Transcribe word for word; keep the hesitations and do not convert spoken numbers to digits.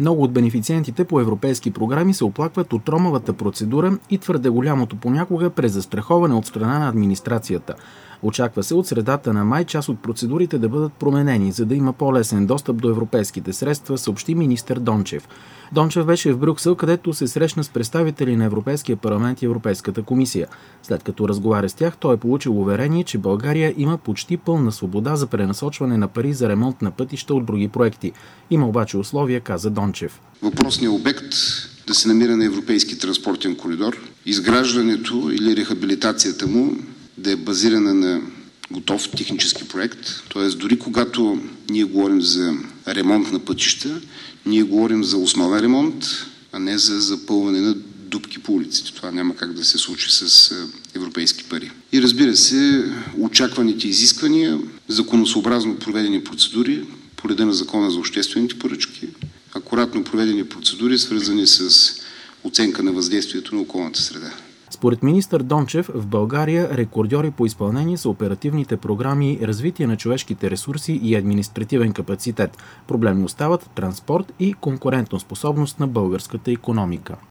Много от бенефициентите по европейски програми се оплакват от тромавата процедура и твърде голямото понякога презастраховане от страна на администрацията. Очаква се от средата на май част от процедурите да бъдат променени, за да има по-лесен достъп до европейските средства, съобщи министър Дончев. Дончев беше в Брюксел, където се срещна с представители на Европейския парламент и Европейската комисия. След като разговаря с тях, той е получил уверение, че България има почти пълна свобода за пренасочване на пари за ремонт на пътища от други проекти. Има обаче условия, каза Дончев. Въпросният обект да се намира на европейски транспортен коридор, изграждането или рехабилитацията му да е базирана на готов технически проект, т.е. дори когато ние говорим за ремонт на пътища, ние говорим за основен ремонт, а не за запълване на дупки по улиците. Това няма как да се случи с европейски пари. И разбира се, очакваните изисквания, законосъобразно проведени процедури по реда на Закона за обществените поръчки, акуратно проведени процедури, свързани с оценка на въздействието на околната среда. Според министър Дончев, в България рекордьори по изпълнение са оперативните програми развитие на човешките ресурси и административен капацитет. Проблемни остават транспорт и конкурентоспособност на българската икономика.